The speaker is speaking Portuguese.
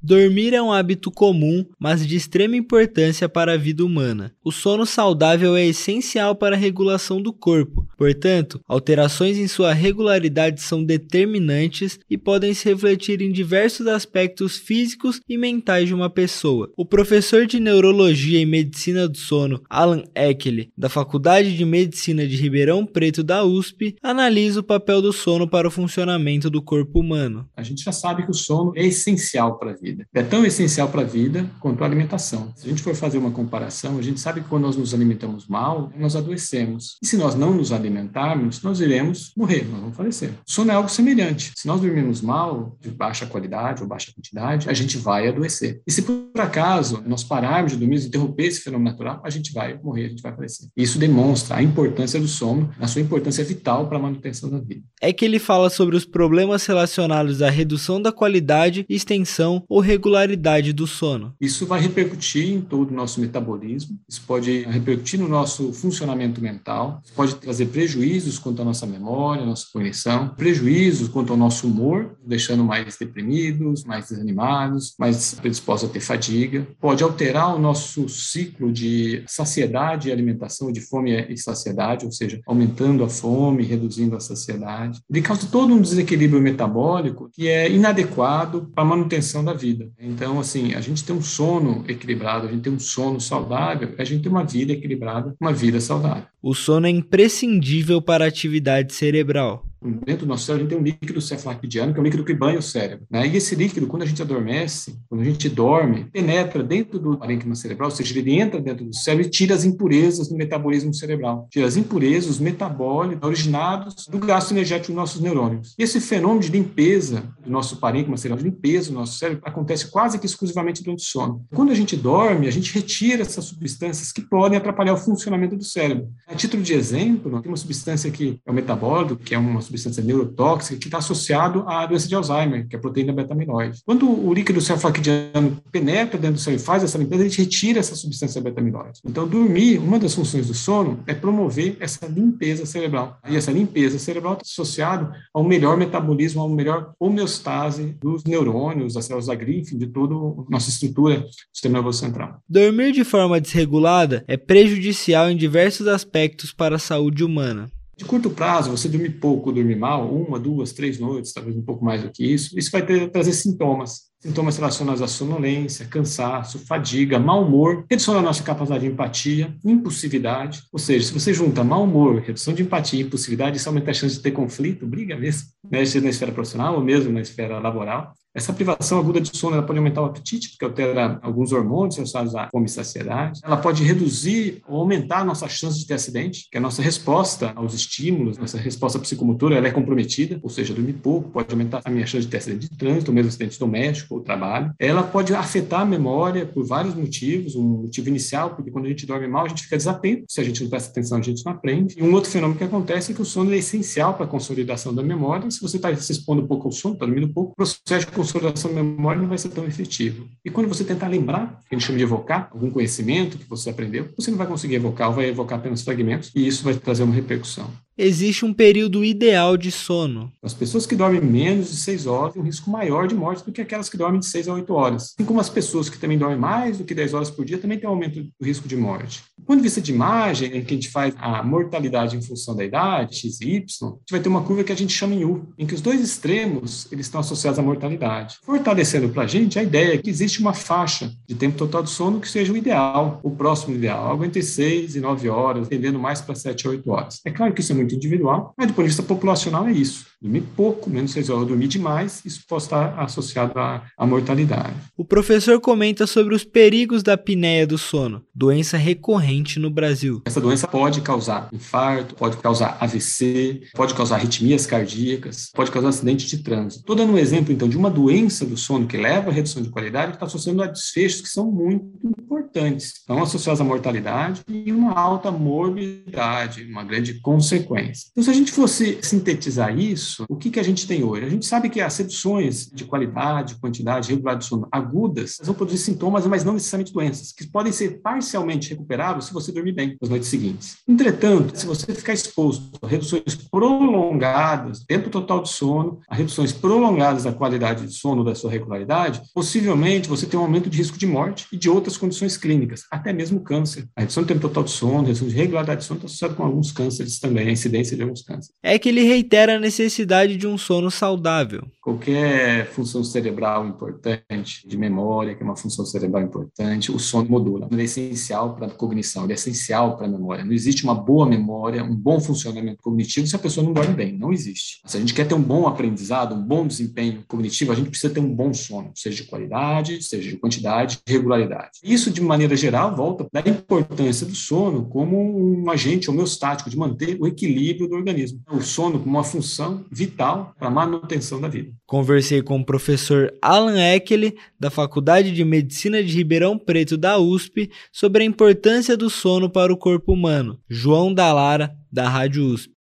Dormir é um hábito comum, mas de extrema importância para a vida humana. O sono saudável é essencial para a regulação do corpo, portanto, alterações em sua regularidade são determinantes e podem se refletir em diversos aspectos físicos e mentais de uma pessoa. O professor de Neurologia e Medicina do Sono, Alan Eckley, da Faculdade de Medicina de Ribeirão Preto da USP, analisa o papel do sono para o funcionamento do corpo humano. A gente já sabe que o sono é essencial para a vida. É tão essencial para a vida quanto a alimentação. Se a gente for fazer uma comparação, a gente sabe que quando nós nos alimentamos mal, nós adoecemos. E se nós não nos alimentarmos, nós iremos morrer, nós vamos falecer. O sono é algo semelhante. Se nós dormirmos mal, de baixa qualidade ou baixa quantidade, a gente vai adoecer. E se por acaso nós pararmos de dormir, interromper esse fenômeno natural, a gente vai morrer, a gente vai falecer. Isso demonstra a importância do sono, a sua importância vital para a manutenção da vida. É que ele fala sobre os problemas relacionados à redução da qualidade, extensão ou regularidade do sono. Isso vai repercutir em todo o nosso metabolismo, isso pode repercutir no nosso funcionamento mental, isso pode trazer prejuízos quanto à nossa memória, à nossa cognição, prejuízos quanto ao nosso humor, deixando mais deprimidos, mais desanimados, mais predispostos a ter fadiga, pode alterar o nosso ciclo de saciedade e alimentação, de fome e saciedade, ou seja, aumentando a fome, reduzindo a saciedade. Ele causa todo um desequilíbrio metabólico que é inadequado para a manutenção da vida. Então, assim, a gente tem um sono equilibrado, a gente tem um sono saudável, a gente tem uma vida equilibrada, uma vida saudável. O sono é imprescindível para a atividade cerebral. Dentro do nosso cérebro, a gente tem um líquido cefalorraquidiano, que é um líquido que banha o cérebro, né? E esse líquido, quando a gente adormece, quando a gente dorme, penetra dentro do parênquima cerebral, ou seja, ele entra dentro do cérebro e tira as impurezas do metabolismo cerebral. Tira as impurezas, os metabólicos originados do gasto energético dos nossos neurônios. E esse fenômeno de limpeza do nosso parênquima cerebral, de limpeza do nosso cérebro, acontece quase que exclusivamente durante o sono. Quando a gente dorme, a gente retira essas substâncias que podem atrapalhar o funcionamento do cérebro. A título de exemplo, tem uma substância que é o metabólico, que é uma substância neurotóxica que está associado à doença de Alzheimer, que é a proteína beta-amiloide. Quando o líquido cefalorraquidiano penetra dentro do cérebro e faz essa limpeza, a gente retira essa substância beta-amiloide. Então, dormir, uma das funções do sono é promover essa limpeza cerebral. E essa limpeza cerebral está associada ao melhor metabolismo, a uma melhor homeostase dos neurônios, das células da glia, enfim, de toda a nossa estrutura do sistema nervoso central. Dormir de forma desregulada é prejudicial em diversos aspectos para a saúde humana. De curto prazo, você dormir pouco ou dormir mal, 1, 2, 3 noites, talvez um pouco mais do que isso vai trazer sintomas. Sintomas relacionados à sonolência, cansaço, fadiga, mau humor, redução da nossa capacidade de empatia, impulsividade. Ou seja, se você junta mau humor, redução de empatia e impulsividade, isso aumenta a chance de ter conflito, briga mesmo, né, seja na esfera profissional ou mesmo na esfera laboral. Essa privação aguda de sono ela pode aumentar o apetite, porque altera alguns hormônios associados à fome e saciedade. Ela pode reduzir ou aumentar a nossa chance de ter acidente, que a nossa resposta aos estímulos, nossa resposta psicomotora, ela é comprometida, ou seja, dormir pouco pode aumentar a minha chance de ter acidente de trânsito, ou mesmo acidente doméstico ou trabalho. Ela pode afetar a memória por vários motivos. Um motivo inicial, porque quando a gente dorme mal, a gente fica desatento. Se a gente não presta atenção, a gente não aprende. E um outro fenômeno que acontece é que o sono é essencial para a consolidação da memória. Se você está se expondo pouco ao sono, está dormindo pouco, o processo de consolidação da memória não vai ser tão efetivo. E quando você tentar lembrar, que a gente chama de evocar, algum conhecimento que você aprendeu, você não vai conseguir evocar, ou vai evocar apenas fragmentos, e isso vai trazer uma repercussão. Existe um período ideal de sono. As pessoas que dormem menos de 6 horas têm um risco maior de morte do que aquelas que dormem de 6 a 8 horas. Assim como as pessoas que também dormem mais do que 10 horas por dia também têm um aumento do risco de morte. Do ponto de vista de imagem, em que a gente faz a mortalidade em função da idade, X e Y, a gente vai ter uma curva que a gente chama em U, em que os dois extremos eles estão associados à mortalidade. Fortalecendo para a gente a ideia é que existe uma faixa de tempo total de sono que seja o ideal, o próximo ideal, algo entre 6 e 9 horas, tendendo mais para 7 a 8 horas. É claro que isso é muito individual, mas do ponto de vista populacional é isso. Dormir pouco, menos 6 horas, dormir demais, isso pode estar associado à mortalidade. O professor comenta sobre os perigos da apneia do sono, doença recorrente no Brasil. Essa doença pode causar infarto, pode causar AVC, pode causar arritmias cardíacas, pode causar acidente de trânsito. Estou dando um exemplo, então, de uma doença do sono que leva à redução de qualidade, que está associando a desfechos que são muito importantes. Estão associados à mortalidade e uma alta morbidade, uma grande consequência. Então, se a gente fosse sintetizar isso, isso, o que a gente tem hoje? A gente sabe que as reduções de qualidade, quantidade, regularidade do sono agudas vão produzir sintomas, mas não necessariamente doenças, que podem ser parcialmente recuperáveis se você dormir bem nas noites seguintes. Entretanto, se você ficar exposto a reduções prolongadas, tempo total de sono, a reduções prolongadas da qualidade de sono, da sua regularidade, possivelmente você tem um aumento de risco de morte e de outras condições clínicas, até mesmo câncer. A redução do tempo total de sono, a redução de regularidade de sono está associada com alguns cânceres também, a incidência de alguns cânceres. É que ele reitera a necessidade de um sono saudável. Qualquer função cerebral importante, de memória, que é uma função cerebral importante, o sono modula. Ele é essencial para a cognição, ele é essencial para a memória. Não existe uma boa memória, um bom funcionamento cognitivo se a pessoa não dorme bem. Não existe. Se a gente quer ter um bom aprendizado, um bom desempenho cognitivo, a gente precisa ter um bom sono, seja de qualidade, seja de quantidade, regularidade. Isso, de maneira geral, volta da importância do sono como um agente homeostático de manter o equilíbrio do organismo. O sono como uma função vital para a manutenção da vida. Conversei com o professor Alan Eckley, da Faculdade de Medicina de Ribeirão Preto da USP, sobre a importância do sono para o corpo humano. João Dallara, da Rádio USP.